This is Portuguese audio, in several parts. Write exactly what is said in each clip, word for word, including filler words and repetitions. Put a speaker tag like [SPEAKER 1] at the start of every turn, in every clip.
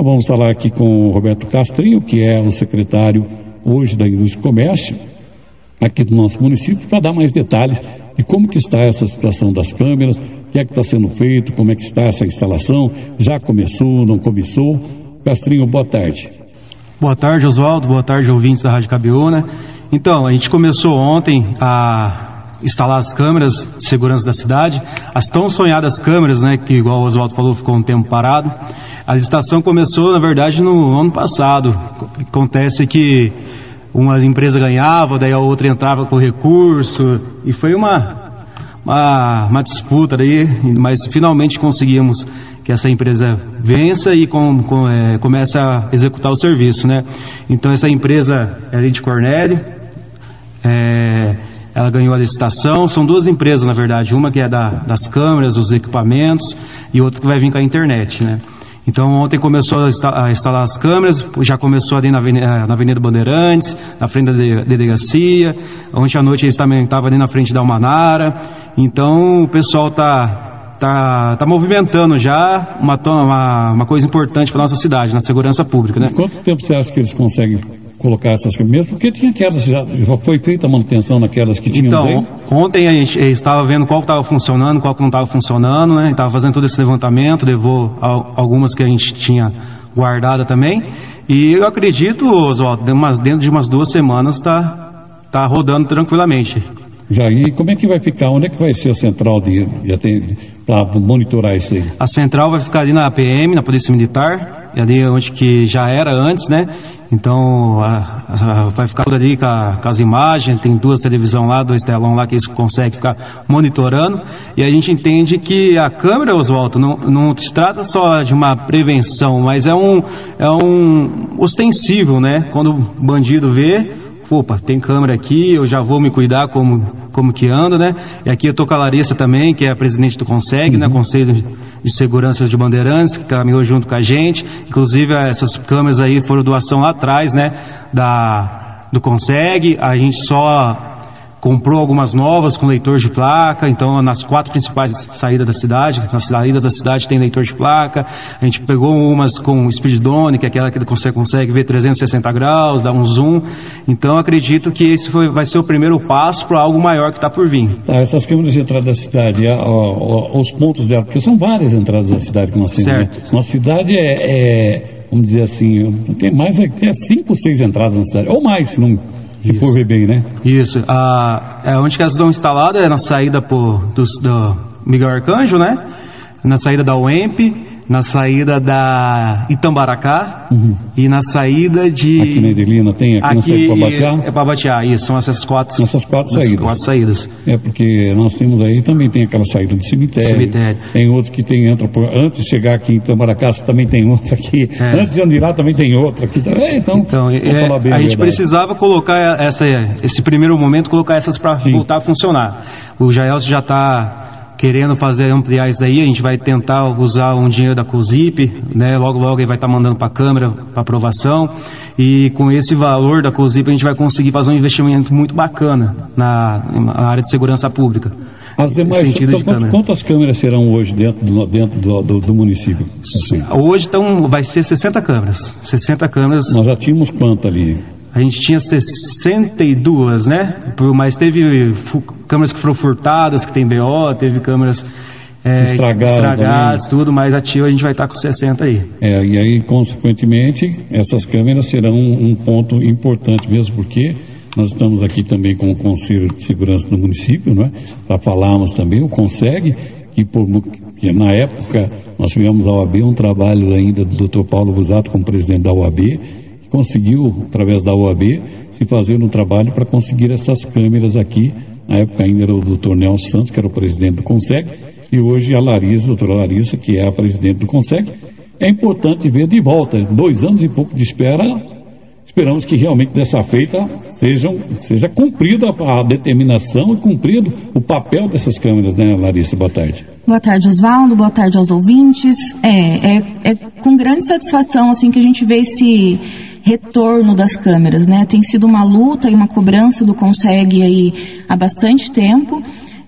[SPEAKER 1] Então vamos falar aqui com o Roberto Castrinho, que é o secretário hoje da Indústria e Comércio, aqui do nosso município, para dar mais detalhes de como que está essa situação das câmeras, o que é que está sendo feito, como é que está essa instalação, já começou, não começou. Castrinho, boa tarde.
[SPEAKER 2] Boa tarde, Oswaldo, boa tarde, ouvintes da Rádio Cabiúna. Então, a gente começou ontem a instalar as câmeras de segurança da cidade, as tão sonhadas câmeras, né, que igual o Oswaldo falou, ficou um tempo parado. A licitação começou, na verdade, no ano passado. Acontece que uma empresa ganhava, daí a outra entrava com recurso, e foi uma, uma, uma disputa daí, mas finalmente conseguimos que essa empresa vença e com, com, é, comece a executar o serviço, né? Então essa empresa é a Lente Cornélio, é, ela ganhou a licitação. São duas empresas, na verdade, uma que é da, das câmeras, dos equipamentos, e outra que vai vir com a internet, né? Então ontem começou a instalar as câmeras, já começou ali na Avenida, na Avenida Bandeirantes, na frente da delegacia. Ontem à noite eles também estavam ali na frente da Almanara. Então o pessoal está tá, tá movimentando já uma, uma, uma coisa importante para a nossa cidade, na segurança pública, né?
[SPEAKER 1] Quanto tempo você acha que eles conseguem colocar essas câmeras? Mesmo porque tinha aquelas, já, já foi feita a manutenção naquelas que tinham.
[SPEAKER 2] Então,
[SPEAKER 1] bem?
[SPEAKER 2] Ontem a gente estava vendo qual estava funcionando, qual que não estava funcionando, né? A gente estava fazendo todo esse levantamento, levou algumas que a gente tinha guardada também. E eu acredito, Oswaldo, dentro de umas duas semanas está tá rodando tranquilamente.
[SPEAKER 1] Já, e como é que vai ficar? Onde é que vai ser a central de, de para monitorar isso aí?
[SPEAKER 2] A central vai ficar ali na P M, na Polícia Militar, ali onde que já era antes, né? Então a, a, vai ficar tudo ali com, a, com as imagens, tem duas televisões lá, dois telão lá que eles conseguem ficar monitorando. E a gente entende que a câmera, Oswaldo, não, não se trata só de uma prevenção, mas é um, é um ostensível, né? Quando o bandido vê, opa, tem câmera aqui, eu já vou me cuidar como, como que anda, né? E aqui eu tô com a Larissa também, que é a presidente do CONSEG, uhum. né? Conselho de Segurança de Bandeirantes, que caminhou junto com a gente. Inclusive, essas câmeras aí foram doação lá atrás, né? Da, do CONSEG. A gente só comprou algumas novas com leitor de placa. Então, nas quatro principais saídas da cidade, nas saídas da cidade tem leitor de placa. A gente pegou umas com speedone, que é aquela que consegue, consegue ver trezentos e sessenta graus, dá um zoom. Então, acredito que esse foi, vai ser o primeiro passo para algo maior que está por vir.
[SPEAKER 1] Ah, essas câmeras de entrada da cidade, a, a, a, os pontos dela, porque são várias entradas da cidade que nós temos.
[SPEAKER 2] Certo.
[SPEAKER 1] Né? Nossa cidade é, é, vamos dizer assim, tem mais, tem cinco, seis entradas na cidade, ou mais, se não... Se Isso. for ver bem, né?
[SPEAKER 2] Isso. Ah, é onde que elas estão instaladas é na saída por, do, do Miguel Arcanjo, né? Na saída da U E M P, na saída da Itambaracá uhum. e na saída de...
[SPEAKER 1] Aqui na Edelina tem, aqui, aqui na saída de Babatiá?
[SPEAKER 2] É Babatiá, isso. São essas quatro,
[SPEAKER 1] essas quatro saídas.
[SPEAKER 2] quatro saídas.
[SPEAKER 1] É porque nós temos aí, também tem aquela saída de cemitério.
[SPEAKER 2] Cemitério. Tem
[SPEAKER 1] outros que tem, entra por, antes de chegar aqui em Itambaracá, também tem outra aqui. É. Antes de andar lá também tem outra aqui. É, então,
[SPEAKER 2] então é, falar bem a, a gente precisava colocar essa, esse primeiro momento, colocar essas para voltar a funcionar. O Jaelson já está... querendo fazer, ampliar isso daí, a gente vai tentar usar um dinheiro da COSIP, né? Logo, logo ele vai estar mandando para a Câmara, para aprovação, e com esse valor da COSIP a gente vai conseguir fazer um investimento muito bacana na, na área de segurança pública.
[SPEAKER 1] As demais, então, de quantas, quantas câmeras serão hoje dentro do, dentro do, do, do município? Assim.
[SPEAKER 2] Hoje então, vai ser sessenta câmeras. sessenta câmeras.
[SPEAKER 1] Nós já tínhamos quanto ali?
[SPEAKER 2] A gente tinha sessenta e duas, né? Mas teve câmeras que foram furtadas, que tem B O, teve câmeras é, estragadas, tudo, mas ativo a gente vai estar com sessenta aí. É,
[SPEAKER 1] e aí, consequentemente, essas câmeras serão um, um ponto importante mesmo, porque nós estamos aqui também com o Conselho de Segurança do município, não é? Para falarmos também, o CONSEG, que, por, que na época nós tivemos a O A B, um trabalho ainda do doutor Paulo Busato como presidente da O A B, conseguiu, através da O A B, se fazer um trabalho para conseguir essas câmeras aqui. Na época ainda era o doutor Nelson Santos, que era o presidente do CONSEG, e hoje a Larissa, a doutora Larissa, que é a presidente do CONSEG. É importante ver de volta, dois anos e pouco de espera, esperamos que realmente dessa feita sejam, seja cumprida a determinação e cumprido o papel dessas câmeras, né, Larissa? Boa tarde.
[SPEAKER 3] Boa tarde, Oswaldo, boa tarde aos ouvintes. É, é, é com grande satisfação assim que a gente vê esse retorno das câmeras, né? Tem sido uma luta e uma cobrança do CONSEG aí há bastante tempo.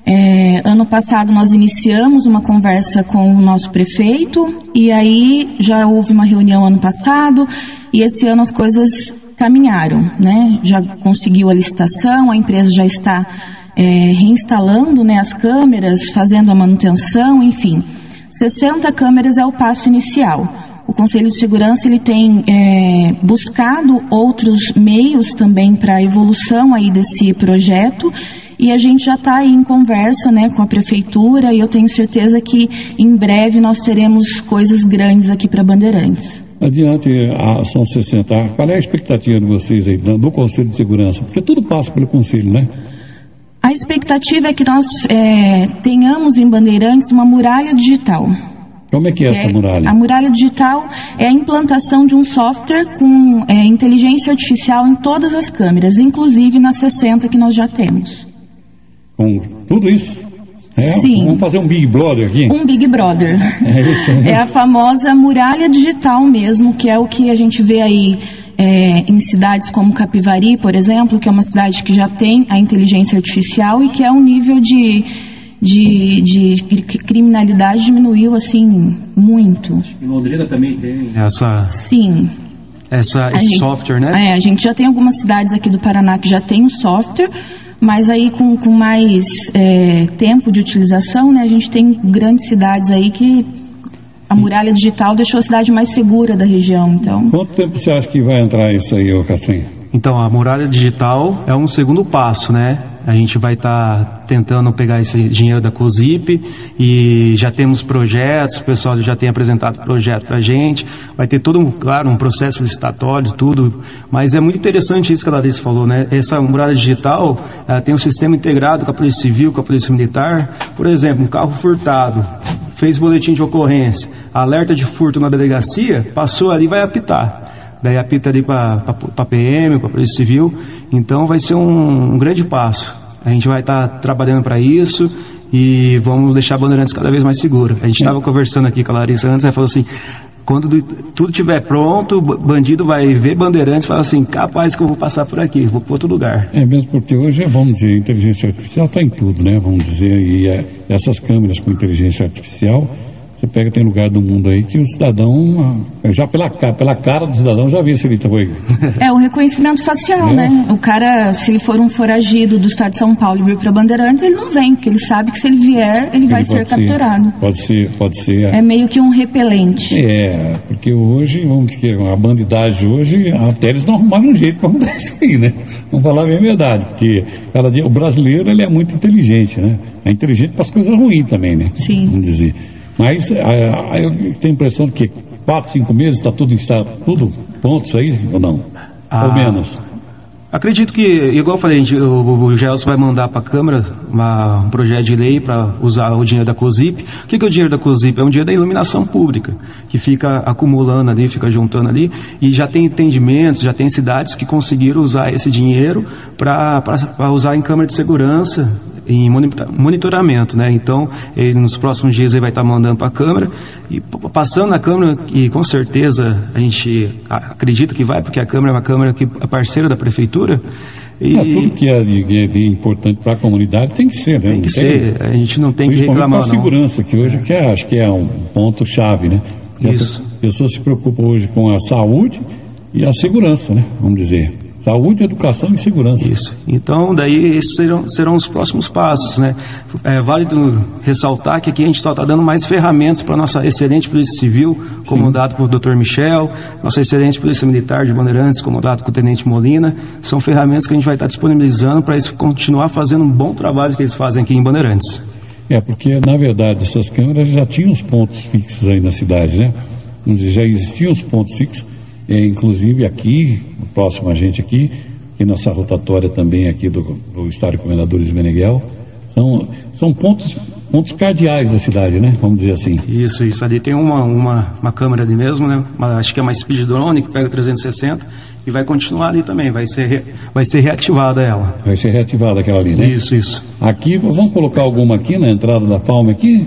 [SPEAKER 3] É, ano passado nós iniciamos uma conversa com o nosso prefeito e aí já houve uma reunião ano passado e esse ano as coisas caminharam, né? Já conseguiu a licitação, a empresa já está é, reinstalando, né, as câmeras, fazendo a manutenção, enfim. sessenta câmeras é o passo inicial. O Conselho de Segurança ele tem é, buscado outros meios também para a evolução aí desse projeto e a gente já está aí em conversa, né, com a Prefeitura e eu tenho certeza que em breve nós teremos coisas grandes aqui para Bandeirantes.
[SPEAKER 1] Adiante, a, são sessenta. Qual é a expectativa de vocês aí do Conselho de Segurança? Porque tudo passa pelo Conselho, né?
[SPEAKER 3] A expectativa é que nós é, tenhamos em Bandeirantes uma muralha digital.
[SPEAKER 1] Como é que é essa muralha?
[SPEAKER 3] A muralha digital é a implantação de um software com é, inteligência artificial em todas as câmeras, inclusive nas sessenta que nós já temos.
[SPEAKER 1] Com tudo isso? É,
[SPEAKER 3] Sim.
[SPEAKER 1] Vamos fazer um Big Brother aqui?
[SPEAKER 3] Um Big Brother.
[SPEAKER 1] É isso, né?
[SPEAKER 3] É a famosa muralha digital mesmo, que é o que a gente vê aí é, em cidades como Capivari, por exemplo, que é uma cidade que já tem a inteligência artificial e que é um nível de, de, de criminalidade diminuiu assim muito.
[SPEAKER 2] Em Londrina também tem essa...
[SPEAKER 3] Sim.
[SPEAKER 2] Essa, esse
[SPEAKER 3] gente,
[SPEAKER 2] software, né?
[SPEAKER 3] É, a gente já tem algumas cidades aqui do Paraná que já tem um software, mas aí com, com mais é, tempo de utilização, né, a gente tem grandes cidades aí que a muralha digital deixou a cidade mais segura da região, então...
[SPEAKER 1] Quanto tempo você acha que vai entrar isso aí, ô Castrinho?
[SPEAKER 2] Então, a muralha digital é um segundo passo, né? A gente vai estar tá tentando pegar esse dinheiro da COSIP e já temos projetos, o pessoal já tem apresentado projeto para a gente, vai ter todo, um, claro, um processo licitatório, tudo, mas é muito interessante isso que a Larissa falou, né? Essa muralha digital ela tem um sistema integrado com a Polícia Civil, com a Polícia Militar. Por exemplo, um carro furtado, fez boletim de ocorrência, alerta de furto na delegacia, passou ali e vai apitar. Daí apita ali para a P M, para a Polícia Civil. Então vai ser um, um grande passo. A gente vai estar tá trabalhando para isso e vamos deixar a Bandeirantes cada vez mais segura. A gente estava conversando aqui com a Larissa antes, ela falou assim, quando tudo estiver pronto, o bandido vai ver Bandeirantes e fala assim, capaz que eu vou passar por aqui, vou para outro lugar.
[SPEAKER 1] É mesmo porque hoje, vamos dizer, a inteligência artificial está em tudo, né? Vamos dizer, e é, essas câmeras com inteligência artificial... Você pega, tem lugar do mundo aí que o cidadão, já pela, pela cara do cidadão, já vê se ele foi...
[SPEAKER 3] É, o reconhecimento facial, é. né? O cara, se ele for um foragido do estado de São Paulo e vir para Bandeirantes, ele não vem, porque ele sabe que se ele vier, ele, ele vai ser capturado.
[SPEAKER 1] Pode ser, pode ser.
[SPEAKER 3] É meio que um repelente.
[SPEAKER 1] É, porque hoje, vamos dizer, a bandidagem hoje, até eles não arrumaram um jeito para mudar isso aí, né? Vamos falar bem a verdade, porque cada dia, o brasileiro, ele é muito inteligente, né? É inteligente para as coisas ruins também, né?
[SPEAKER 3] Sim.
[SPEAKER 1] Vamos dizer. Mas a, a, eu tenho a impressão de que quatro, cinco meses está tudo, está tudo pronto isso aí, ou não?
[SPEAKER 2] Ah,
[SPEAKER 1] ou menos?
[SPEAKER 2] Acredito que, igual eu falei, a gente, o, o Gelson vai mandar para a Câmara uma, um projeto de lei para usar o dinheiro da COSIP. O que, que é o dinheiro da COSIP? É um dinheiro da iluminação pública, que fica acumulando ali, fica juntando ali, e já tem entendimentos, já tem cidades que conseguiram usar esse dinheiro para usar em câmara de segurança, em monitoramento, né? Então, ele, nos próximos dias ele vai estar mandando para a Câmara e passando na Câmara, e com certeza a gente acredita que vai, porque a Câmara é uma Câmara que é parceira da Prefeitura. E...
[SPEAKER 1] É, tudo que é, de, é importante para a comunidade tem que ser, né?
[SPEAKER 2] Tem que ser, a gente não tem que reclamar, não.
[SPEAKER 1] A segurança, que hoje que é, acho que é um ponto-chave, né?
[SPEAKER 2] Isso.
[SPEAKER 1] As pessoas se preocupam hoje com a saúde e a segurança, né? Vamos dizer. Saúde, educação e segurança.
[SPEAKER 2] Isso. Então, daí, esses serão, serão os próximos passos, né? É válido ressaltar que aqui a gente só está dando mais ferramentas para a nossa excelente Polícia Civil, comandado por doutor Michel, nossa excelente Polícia Militar de Bandeirantes, comandado com o Tenente Molina. São ferramentas que a gente vai estar disponibilizando para eles continuar fazendo um bom trabalho que eles fazem aqui em Bandeirantes.
[SPEAKER 1] É, porque, na verdade, essas câmeras já tinham os pontos fixos aí na cidade, né? Vamos dizer, já existiam os pontos fixos. É, inclusive aqui, próximo a gente aqui, e nessa rotatória também aqui do, do Estádio Comendadores de Meneghel, são, são pontos, pontos cardeais da cidade, né? Vamos dizer assim.
[SPEAKER 2] Isso, isso. Ali tem uma, uma, uma câmera ali mesmo, né? Uma, acho que é uma Speed Drone que pega trezentos e sessenta e vai continuar ali também, vai ser, re, vai ser reativada ela.
[SPEAKER 1] Vai ser reativada aquela ali, né?
[SPEAKER 2] Isso, isso.
[SPEAKER 1] Aqui, vamos colocar alguma aqui na entrada da Palma aqui?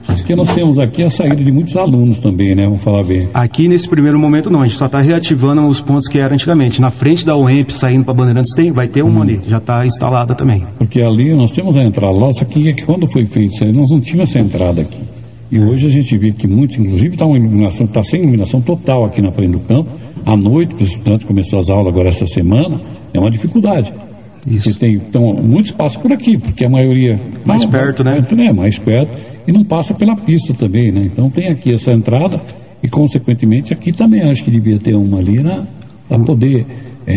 [SPEAKER 1] Porque nós temos aqui a saída de muitos alunos também, né? Vamos falar bem.
[SPEAKER 2] Aqui nesse primeiro momento não, a gente só está reativando os pontos que eram antigamente. Na frente da U E M P, saindo para Bandeirantes, tem, vai ter uma hum. ali, já está instalada também.
[SPEAKER 1] Porque ali nós temos a entrada lá, só que quando foi feito isso aí, nós não tínhamos essa entrada aqui. E hoje a gente vê que muitos, inclusive está uma iluminação, está sem iluminação total aqui na frente do campo. À noite, para os estudantes começou as aulas agora essa semana, é uma dificuldade. Isso. Porque tem então, muito espaço por aqui, porque a maioria...
[SPEAKER 2] Mais não, perto, né?
[SPEAKER 1] É, mais perto. E não passa pela pista também, né? Então tem aqui essa entrada e, consequentemente, aqui também acho que devia ter uma ali, né? Para poder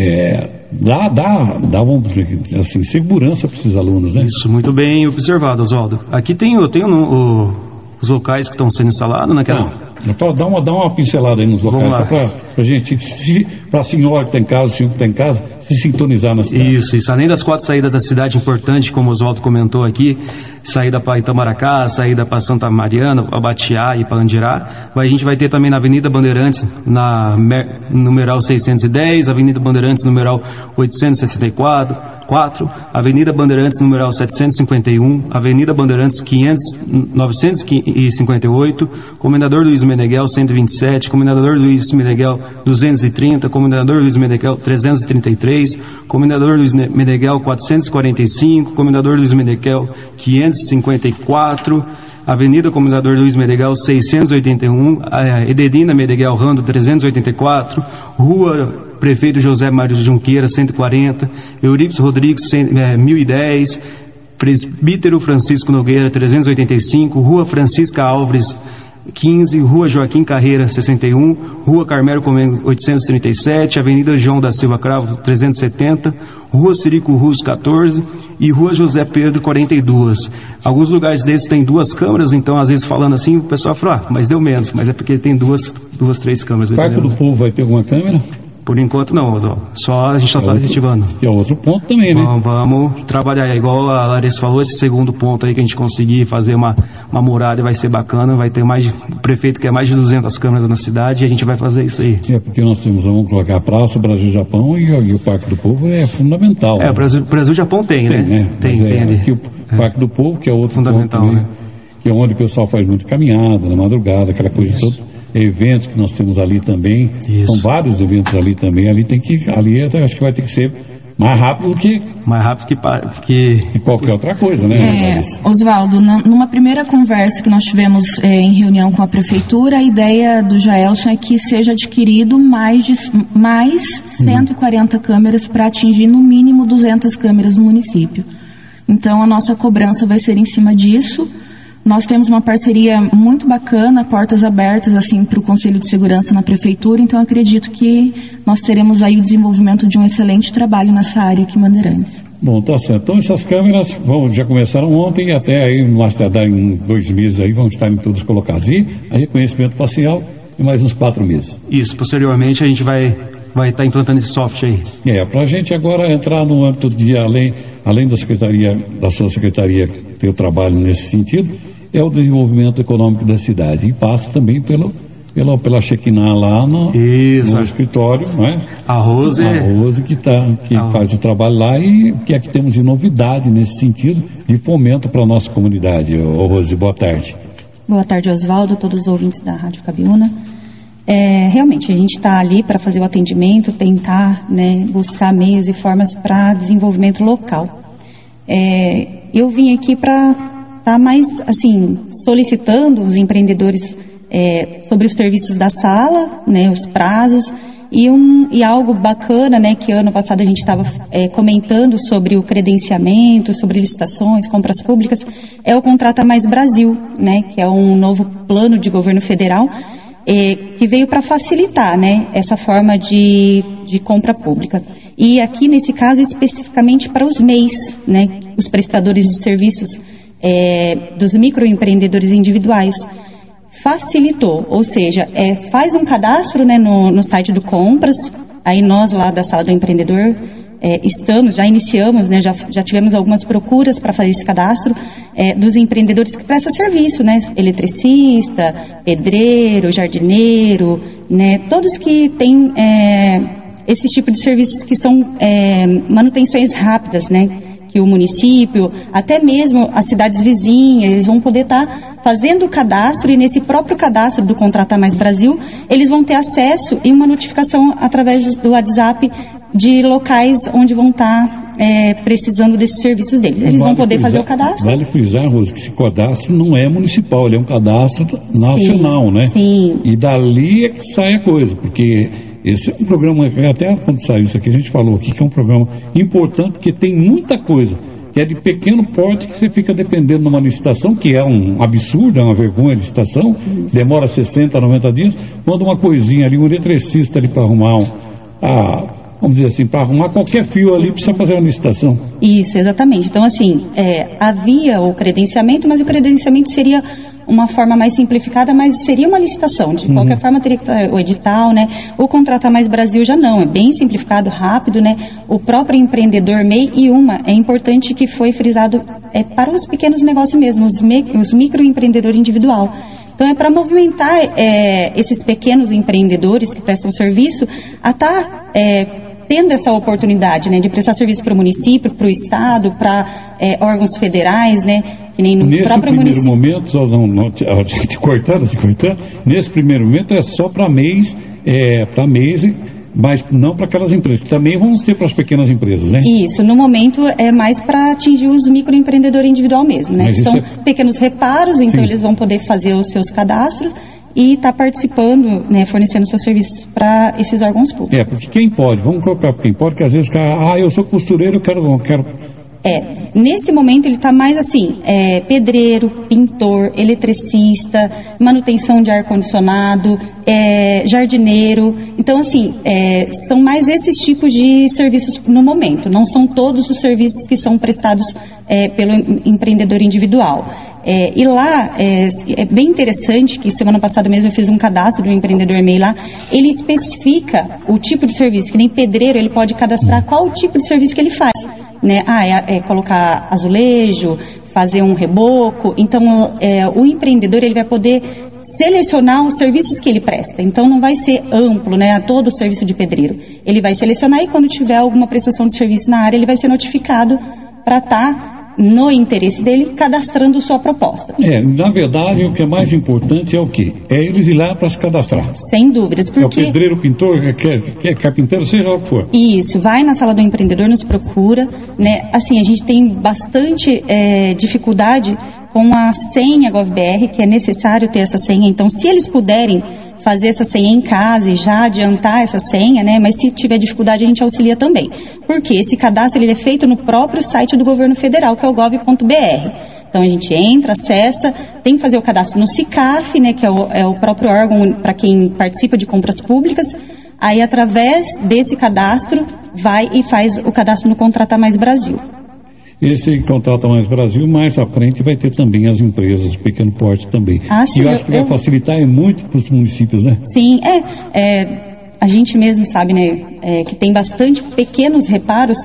[SPEAKER 1] é, dar, dar, dar assim, segurança para esses alunos, né?
[SPEAKER 2] Isso, muito bem observado, Oswaldo. Aqui tem, eu tenho o, os locais que estão sendo instalados naquela...
[SPEAKER 1] Ah, dá uma, dá uma pincelada aí nos locais, só para a gente, para a senhora que está em casa, o senhor que está em casa, se sintonizar na cidade.
[SPEAKER 2] Isso, isso. Além das quatro saídas da cidade importantes, como o Oswaldo comentou aqui, saída para Itamaracá, saída para Santa Mariana, para Batiá e para Andirá, a gente vai ter também na Avenida Bandeirantes, na numeral seiscentos e dez, Avenida Bandeirantes, numeral oitocentos e sessenta e quatro, quatro, Avenida Bandeirantes, numeral setecentos e cinquenta e um, Avenida Bandeirantes, quinhentos, novecentos e cinquenta e oito, Comendador Luiz Meneghel, cento e vinte e sete, Comendador Luiz Meneghel, duzentos e trinta, Comendador Luiz Meneghel, trezentos e trinta e três, Comendador Luiz Meneghel, quatrocentos e quarenta e cinco, Comendador Luiz Meneghel, quinhentos e cinquenta e quatro, Avenida Comendador Luiz Meneghel, seiscentos e oitenta e um, Edelina Meneghel Rando, trezentos e oitenta e quatro, Rua Prefeito José Mário Junqueira, cento e quarenta, Eurípides Rodrigues, mil e dez, Presbítero Francisco Nogueira, trezentos e oitenta e cinco, Rua Francisca Álvares, quinze, Rua Joaquim Carreira, sessenta e um, Rua Carmelo Comengo, oitocentos e trinta e sete, Avenida João da Silva Cravo, trezentos e setenta, Rua Cirico Russo, quatorze e Rua José Pedro, quarenta e dois. Alguns lugares desses tem duas câmeras, então às vezes falando assim, o pessoal fala, ah, mas deu menos, mas é porque tem duas, duas três câmeras.
[SPEAKER 1] Parque do Povo vai ter alguma câmera?
[SPEAKER 2] Por enquanto não, Oswaldo. Só a gente está é reativando.
[SPEAKER 1] E é outro ponto também, né?
[SPEAKER 2] Vamos, vamos trabalhar. Igual a Larissa falou, esse segundo ponto aí que a gente conseguir fazer uma, uma muralha vai ser bacana. Vai ter mais, o prefeito quer mais de duzentas câmeras na cidade e a gente vai fazer isso aí.
[SPEAKER 1] É porque nós temos, vamos colocar a Praça, Brasil-Japão e, e o Parque do Povo é fundamental.
[SPEAKER 2] É, né? o Brasil, Brasil-Japão tem, tem, né?
[SPEAKER 1] né?
[SPEAKER 2] Tem,
[SPEAKER 1] Mas
[SPEAKER 2] tem
[SPEAKER 1] é,
[SPEAKER 2] ali.
[SPEAKER 1] Aqui o é. Parque do Povo, que é outro
[SPEAKER 2] fundamental,
[SPEAKER 1] ponto também,
[SPEAKER 2] né?
[SPEAKER 1] Que é onde o pessoal faz muito caminhada, na madrugada, aquela coisa isso. toda. Eventos que nós temos ali também,
[SPEAKER 2] Isso.
[SPEAKER 1] são vários eventos ali também, ali tem que, ali acho que vai ter que ser mais rápido do que
[SPEAKER 2] mais rápido que, que...
[SPEAKER 1] que qualquer outra coisa, né?
[SPEAKER 3] É, Oswaldo, numa primeira conversa que nós tivemos é, em reunião com a prefeitura, a ideia do Jaelson é que seja adquirido mais, de, mais cento e quarenta hum. câmeras para atingir no mínimo duzentas câmeras no município. Então a nossa cobrança vai ser em cima disso. Nós temos uma parceria muito bacana, portas abertas assim para o Conselho de Segurança na Prefeitura, então acredito que nós teremos aí o desenvolvimento de um excelente trabalho nessa área aqui em Bandeirantes.
[SPEAKER 1] Bom, tá certo. Então essas câmeras vão, já começaram ontem e até aí, mais tardar em dois meses aí, vão estar em todas colocadas. E a reconhecimento facial em mais uns quatro meses.
[SPEAKER 2] Isso, posteriormente a gente vai... vai estar implantando esse software aí.
[SPEAKER 1] É, para a gente agora entrar no âmbito de, além, além da secretaria, da sua secretaria ter o trabalho nesse sentido, é o desenvolvimento econômico da cidade. E passa também pelo, pela, pela Shekinah lá no, no escritório, não é?
[SPEAKER 2] A Rose.
[SPEAKER 1] A Rose que, tá, que a faz o trabalho lá e o que é que temos de novidade nesse sentido de fomento para a nossa comunidade. Ô, Rose, boa tarde.
[SPEAKER 4] Boa tarde, Oswaldo, todos os ouvintes da Rádio Cabiúna. É, realmente, a gente está ali para fazer o atendimento, tentar, né, buscar meios e formas para desenvolvimento local. É, eu vim aqui para estar tá mais, assim, solicitando os empreendedores é, sobre os serviços da sala, né, os prazos, e, um, e algo bacana, né, que ano passado a gente estava é, comentando sobre o credenciamento, sobre licitações, compras públicas, é o Contrata Mais Brasil, né, que é um novo plano de governo federal, É, que veio para facilitar, né, essa forma de, de compra pública. E aqui, nesse caso, especificamente para os M E Is, né, os prestadores de serviços é, dos microempreendedores individuais. Facilitou, ou seja, é, faz um cadastro, né, no, no site do Compras, aí nós lá da Sala do Empreendedor é, estamos, já iniciamos, né, já, já tivemos algumas procuras para fazer esse cadastro é, dos empreendedores que prestam serviço, né, eletricista, pedreiro, jardineiro, né, todos que têm é, esse tipo de serviços que são é, manutenções rápidas, né, que o município, até mesmo as cidades vizinhas, eles vão poder estar tá fazendo o cadastro, e nesse próprio cadastro do Contrata Mais Brasil, eles vão ter acesso e uma notificação através do WhatsApp de locais onde vão estar tá, é, precisando desses serviços deles. Eles vale vão poder frisar, fazer o cadastro.
[SPEAKER 1] Vale frisar, Rosa, que esse cadastro não é municipal, ele é um cadastro nacional,
[SPEAKER 4] sim,
[SPEAKER 1] né?
[SPEAKER 4] Sim.
[SPEAKER 1] E dali é que sai a coisa, porque esse é um programa, até quando saiu isso aqui, a gente falou aqui que é um programa importante, porque tem muita coisa que é de pequeno porte, que você fica dependendo de uma licitação, que é um absurdo, é uma vergonha a licitação, isso. Demora sessenta, noventa dias, quando uma coisinha ali, um eletricista ali para arrumar um, a, vamos dizer assim, para arrumar qualquer fio ali, precisa fazer uma licitação.
[SPEAKER 4] Isso, exatamente. Então, assim, é, havia o credenciamento, mas o credenciamento seria uma forma mais simplificada, mas seria uma licitação. De qualquer uhum. forma, teria que estar o edital, né? O Contrata Mais Brasil já não, é bem simplificado, rápido, né? O próprio empreendedor M E I e uma, é importante que foi frisado é, para os pequenos negócios mesmo, os, me, os microempreendedor individual. Então, é para movimentar é, esses pequenos empreendedores que prestam serviço a estar tá, é, tendo essa oportunidade, né, de prestar serviço para o município, para o estado, para é, órgãos federais, né, que nem no
[SPEAKER 1] nesse
[SPEAKER 4] próprio
[SPEAKER 1] primeiro
[SPEAKER 4] município.
[SPEAKER 1] momento, só não, não te, te cortando, te cortando, nesse primeiro momento é só para mês, é, para mês, mas não para aquelas empresas. Também vamos ter para as pequenas empresas, né?
[SPEAKER 4] Isso, no momento é mais para atingir os microempreendedores individual mesmo, né? Que são é... pequenos reparos, então Sim. eles vão poder fazer os seus cadastros e está participando, né, fornecendo seus serviços para esses órgãos públicos.
[SPEAKER 1] É, porque quem pode, vamos colocar quem pode, que às vezes o cara, ah, eu sou costureiro, eu quero... Eu quero...
[SPEAKER 4] É, nesse momento ele está mais assim, é, pedreiro, pintor, eletricista, manutenção de ar-condicionado, é, jardineiro. Então, assim, é, são mais esses tipos de serviços no momento, não são todos os serviços que são prestados é, pelo empreendedor individual. É, e lá, é, é bem interessante que semana passada mesmo eu fiz um cadastro do empreendedor M E I lá, ele especifica o tipo de serviço, que nem pedreiro, ele pode cadastrar qual o tipo de serviço que ele faz. Né? Ah, é, é colocar azulejo, fazer um reboco. Então, é, o empreendedor ele vai poder selecionar os serviços que ele presta. Então, não vai ser amplo, né, a todo o serviço de pedreiro. Ele vai selecionar e quando tiver alguma prestação de serviço na área, ele vai ser notificado para estar tá no interesse dele, cadastrando sua proposta.
[SPEAKER 1] É, na verdade, o que é mais importante é o quê? É eles ir lá para se cadastrar.
[SPEAKER 4] Sem dúvidas, porque...
[SPEAKER 1] É o pedreiro, o pintor, é, é carpinteiro, seja o que for.
[SPEAKER 4] Isso, vai na sala do empreendedor, nos procura, né? Assim, a gente tem bastante é, dificuldade com a senha GovBR, que é necessário ter essa senha. Então, se eles puderem fazer essa senha em casa e já adiantar essa senha, né? Mas se tiver dificuldade, a gente auxilia também. Porque esse cadastro ele é feito no próprio site do governo federal, que é o gov ponto br. Então, a gente entra, acessa, tem que fazer o cadastro no SICAF, né? Que é o, é o próprio órgão para quem participa de compras públicas. Aí, através desse cadastro, vai e faz o cadastro no Contrata Mais Brasil.
[SPEAKER 1] Esse Contrata Mais Brasil, mais à frente, vai ter também as empresas, pequeno porte também.
[SPEAKER 4] Ah, sim,
[SPEAKER 1] e eu acho que vai eu... facilitar muito para os municípios, né?
[SPEAKER 4] Sim, é, é. A gente mesmo sabe, né, é, que tem bastante pequenos reparos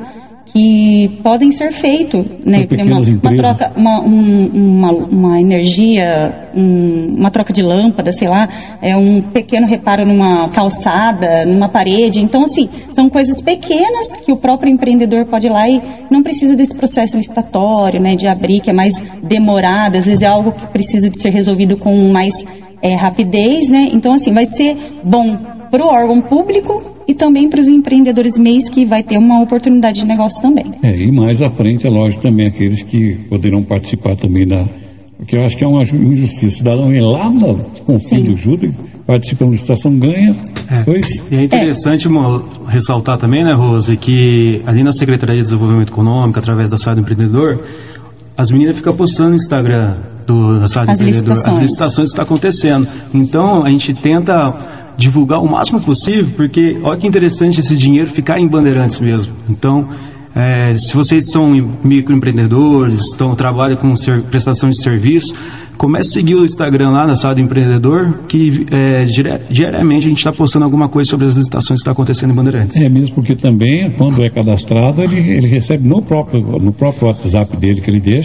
[SPEAKER 4] que podem ser feitos, né? Uma, uma troca, uma, um, uma, uma energia, um, uma troca de lâmpada, sei lá, é um pequeno reparo numa calçada, numa parede. Então, assim, são coisas pequenas que o próprio empreendedor pode ir lá e não precisa desse processo licitatório, né? De abrir, que é mais demorado, às vezes é algo que precisa de ser resolvido com mais é, rapidez, né? Então, assim, vai ser bom para o órgão público e também para os empreendedores M E Is, que vai ter uma oportunidade de negócio também. É,
[SPEAKER 1] e mais à frente, é lógico, também aqueles que poderão participar também da... Porque eu acho que é uma injustiça. O cidadão ir lá no confim do Júlio, participa da licitação, ganha,
[SPEAKER 2] é. Pois... E é interessante é. ressaltar também, né, Rose, que ali na Secretaria de Desenvolvimento Econômico, através da Sala do Empreendedor, as meninas ficam postando no Instagram do, da Sala do Empreendedor licitações. As licitações que estão acontecendo. Então, a gente tenta divulgar o máximo possível, porque olha que interessante esse dinheiro ficar em Bandeirantes mesmo. Então, é, se vocês são microempreendedores, estão, trabalham com ser, prestação de serviço, comece a seguir o Instagram lá na Sala do Empreendedor, que é, diariamente a gente está postando alguma coisa sobre as licitações que estão acontecendo em Bandeirantes.
[SPEAKER 1] É mesmo, porque também, quando é cadastrado, ele, ele recebe no próprio, no próprio WhatsApp dele que ele deixa,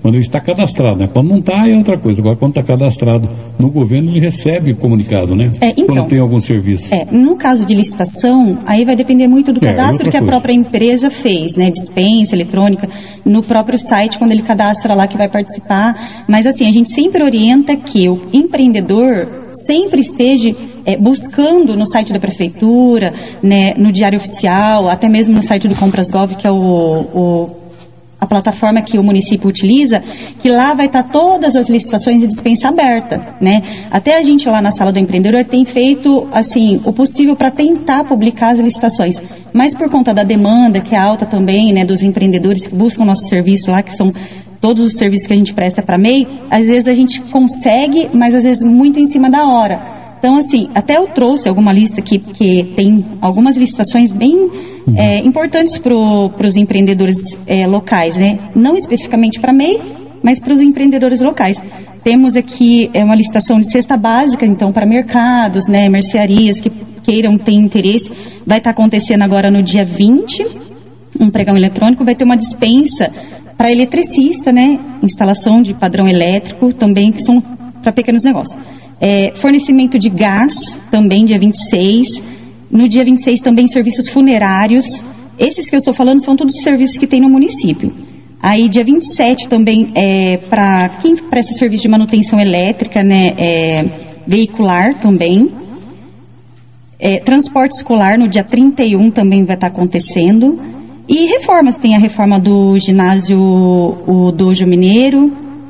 [SPEAKER 1] quando ele está cadastrado, né? Quando não está é outra coisa. Agora, quando está cadastrado no governo, ele recebe o comunicado, né?
[SPEAKER 4] É, então,
[SPEAKER 1] quando tem algum serviço.
[SPEAKER 4] É, no caso de licitação, aí vai depender muito do
[SPEAKER 1] É,
[SPEAKER 4] cadastro que a
[SPEAKER 1] coisa.
[SPEAKER 4] própria empresa fez, né? Dispensa eletrônica, no próprio site, quando ele cadastra lá que vai participar. Mas assim, a gente sempre orienta que o empreendedor sempre esteja é, buscando no site da prefeitura, né, no Diário Oficial, até mesmo no site do Compras Gov, que é o, o, a plataforma que o município utiliza, que lá vai estar todas as licitações de dispensa aberta, né? Até a gente lá na Sala do Empreendedor tem feito, assim, o possível para tentar publicar as licitações, mas por conta da demanda, que é alta também, né, dos empreendedores que buscam nosso serviço lá, que são todos os serviços que a gente presta para M E I, às vezes a gente consegue, mas às vezes muito em cima da hora. Então, assim, até eu trouxe alguma lista que, que tem algumas licitações bem uhum. é, importantes para os empreendedores é, locais, né? Não especificamente para M E I, mas para os empreendedores locais. Temos aqui é, uma licitação de cesta básica, então, para mercados, né, mercearias que queiram ter interesse. Vai estar acontecendo agora no dia vinte, um pregão eletrônico, vai ter uma dispensa para eletricista, né? Instalação de padrão elétrico também, que são para pequenos negócios. É, fornecimento de gás, também dia vinte e seis. No dia vinte e seis também serviços funerários. Esses que eu estou falando são todos os serviços que tem no município. Aí dia vinte e sete também é para quem presta serviço de manutenção elétrica, né? É, veicular também. É, transporte escolar no dia trinta e um também vai estar acontecendo. E reformas, tem a reforma do ginásio, o Dojo Mineiro.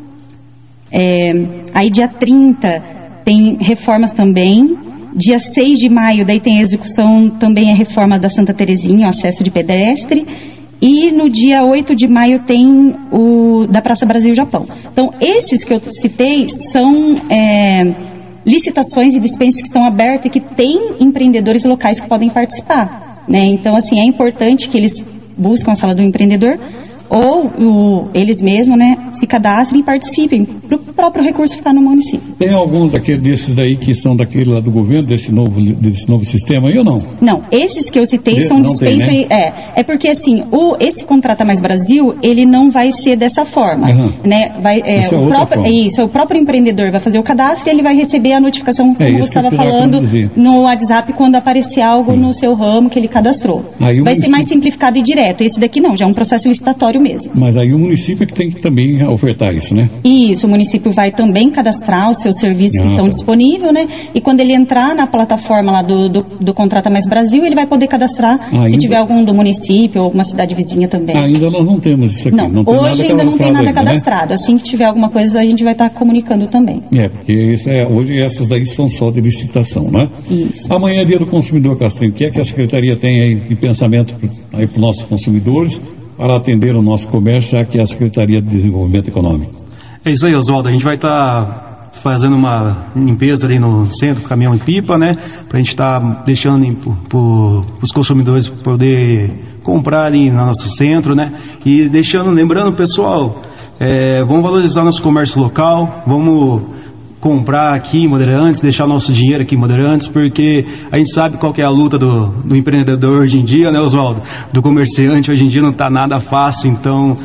[SPEAKER 4] É, aí dia trinta tem reformas também. Dia seis de maio, daí tem a execução, também a reforma da Santa Terezinha, o acesso de pedestre. E no dia oito de maio tem o da Praça Brasil-Japão. Então, esses que eu citei são é, licitações e dispensas que estão abertas e que tem empreendedores locais que podem participar, né? Então, assim, é importante que eles buscam a Sala do Empreendedor ou o, eles mesmos, né, se cadastrem e participem para o próprio recurso ficar no município.
[SPEAKER 1] Tem alguns daquele, desses daí que são daquele lá do governo, desse novo, desse novo sistema aí ou não?
[SPEAKER 4] Não, esses que eu citei
[SPEAKER 1] De,
[SPEAKER 4] são dispensa, né? é, é porque assim, o, esse Contrata Mais Brasil, ele não vai ser dessa forma, uhum. né? Vai, é,
[SPEAKER 1] isso, é
[SPEAKER 4] o próprio,
[SPEAKER 1] forma.
[SPEAKER 4] é isso, o próprio empreendedor vai fazer o cadastro e ele vai receber a notificação, como
[SPEAKER 1] é
[SPEAKER 4] você estava falando, no WhatsApp quando aparecer algo Sim. no seu ramo que ele cadastrou. Aí vai ser mais simplificado e direto. Esse daqui não, já é um processo licitatório mesmo.
[SPEAKER 1] Mas aí o município é que tem que também ofertar isso, né?
[SPEAKER 4] Isso, o município vai também cadastrar os seus serviços ah, que estão tá. disponíveis, né? E quando ele entrar na plataforma lá do, do, do Contrata Mais Brasil, ele vai poder cadastrar ainda... se tiver algum do município ou alguma cidade vizinha também.
[SPEAKER 1] Ainda nós não temos isso aqui.
[SPEAKER 4] Não,
[SPEAKER 1] não tem
[SPEAKER 4] hoje
[SPEAKER 1] nada
[SPEAKER 4] ainda não tem nada
[SPEAKER 1] ainda,
[SPEAKER 4] cadastrado. Né? Assim que tiver alguma coisa, a gente vai estar comunicando também.
[SPEAKER 1] É, porque isso é, hoje essas daí são só de licitação, né?
[SPEAKER 4] Isso.
[SPEAKER 1] Amanhã é dia do consumidor, Castrinho. O que é que a Secretaria tem aí de pensamento aí para os nossos consumidores para atender o nosso comércio, já que é a Secretaria de Desenvolvimento Econômico?
[SPEAKER 2] É isso aí, Oswaldo. A gente vai estar tá fazendo uma limpeza ali no centro, caminhão e pipa, né? Para a gente estar tá deixando para os consumidores poder comprar ali no nosso centro, né? E deixando, lembrando, pessoal, é, vamos valorizar nosso comércio local, vamos comprar aqui em Bandeirantes, deixar nosso dinheiro aqui em Bandeirantes, porque a gente sabe qual que é a luta do, do empreendedor hoje em dia, né, Oswaldo? Do comerciante hoje em dia não está nada fácil, então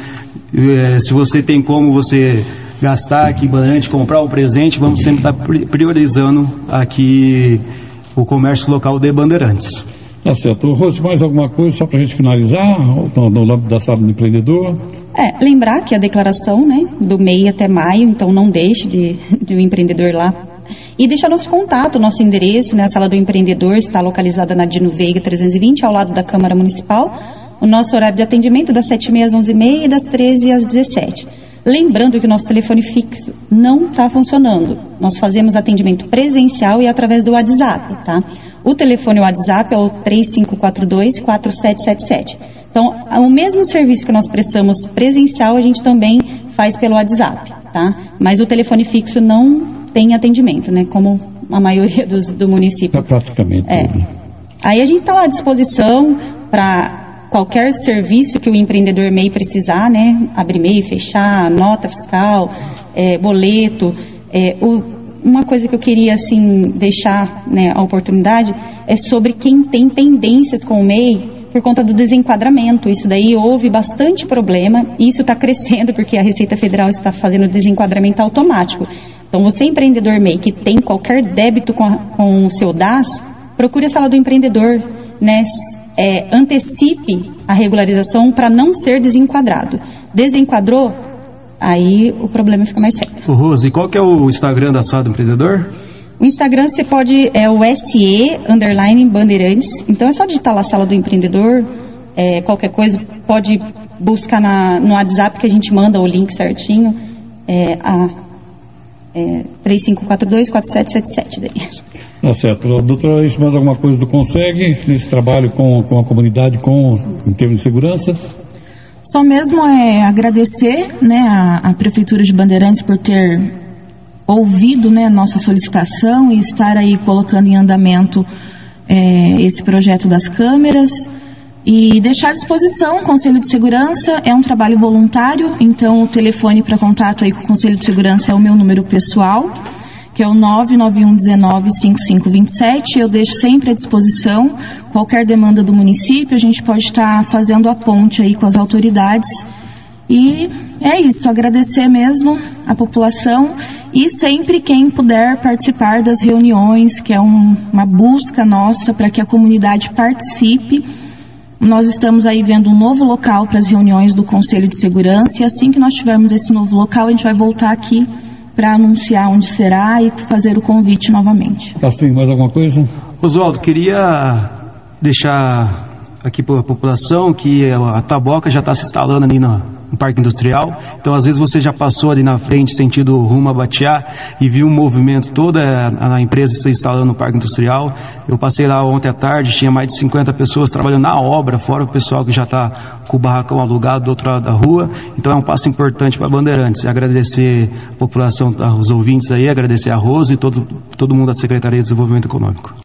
[SPEAKER 2] é, se você tem como você gastar aqui em Bandeirantes, comprar um presente, vamos sempre estar tá priorizando aqui o comércio local de Bandeirantes.
[SPEAKER 1] Tá certo. Rose, mais alguma coisa só para a gente finalizar no, no âmbito da Sala do Empreendedor?
[SPEAKER 4] É, lembrar que a declaração, né, do M E I até maio, então não deixe de, de um empreendedor lá. E deixar nosso contato, nosso endereço, né, a Sala do Empreendedor está localizada na Dino Veiga trezentos e vinte, ao lado da Câmara Municipal. O nosso horário de atendimento das sete e meia às onze e meia e das treze às dezessete. Lembrando que o nosso telefone fixo não está funcionando. Nós fazemos atendimento presencial e através do WhatsApp, tá? O telefone WhatsApp é o três cinco quatro dois, quatro sete sete sete. Então, o mesmo serviço que nós prestamos presencial, a gente também faz pelo WhatsApp, tá? Mas o telefone fixo não tem atendimento, né? Como a maioria dos, do município.
[SPEAKER 1] Tá praticamente
[SPEAKER 4] é.
[SPEAKER 1] tudo.
[SPEAKER 4] Aí a gente está lá à disposição para qualquer serviço que o empreendedor M E I precisar, né? Abrir M E I, fechar, nota fiscal, é, boleto. É, o, uma coisa que eu queria, assim, deixar, né, a oportunidade é sobre quem tem pendências com o M E I, por conta do desenquadramento. Isso daí houve bastante problema, e isso está crescendo porque a Receita Federal está fazendo desenquadramento automático. Então, você, empreendedor M E I, que tem qualquer débito com, a, com o seu D A S, procure a sala do empreendedor, né? É, antecipe a regularização para não ser desenquadrado. Desenquadrou, aí o problema fica mais sério.
[SPEAKER 2] Ô, Rose, e qual que é o Instagram da sala do empreendedor?
[SPEAKER 4] O Instagram você pode, é o S E underline Bandeirantes. Então é só digitar lá a sala do empreendedor. É, qualquer coisa pode buscar na, no WhatsApp que a gente manda o link certinho. É, a, é, três cinco quatro dois, quatro sete sete sete daí.
[SPEAKER 1] Tá certo. Doutora, isso mais alguma coisa do Consegue nesse trabalho com, com a comunidade, com, em termos de segurança?
[SPEAKER 3] Só mesmo é agradecer, né, a, a Prefeitura de Bandeirantes por ter ouvido, né, nossa solicitação e estar aí colocando em andamento é, esse projeto das câmeras e deixar à disposição o Conselho de Segurança. É um trabalho voluntário, então o telefone para contato aí com o Conselho de Segurança é o meu número pessoal, que é o nove nove um um nove, cinco cinco dois sete. Eu deixo sempre à disposição qualquer demanda do município, a gente pode estar fazendo a ponte aí com as autoridades. E é isso, agradecer mesmo a população e sempre quem puder participar das reuniões, que é um, uma busca nossa para que a comunidade participe. Nós estamos aí vendo um novo local para as reuniões do Conselho de Segurança, e assim que nós tivermos esse novo local, a gente vai voltar aqui para anunciar onde será e fazer o convite novamente.
[SPEAKER 1] Castrinho, mais alguma coisa?
[SPEAKER 2] Oswaldo, queria deixar aqui para a população que a Taboca já está se instalando ali no, no Parque Industrial. Então, às vezes, você já passou ali na frente, sentido rumo a Batiá, e viu o movimento, toda a, a empresa se instalando no Parque Industrial. Eu passei lá ontem à tarde, tinha mais de cinquenta pessoas trabalhando na obra, fora o pessoal que já está com o barracão alugado do outro lado da rua. Então, é um passo importante para Bandeirantes. Agradecer a população, os ouvintes aí, agradecer a Rose e todo, todo mundo da Secretaria de Desenvolvimento Econômico.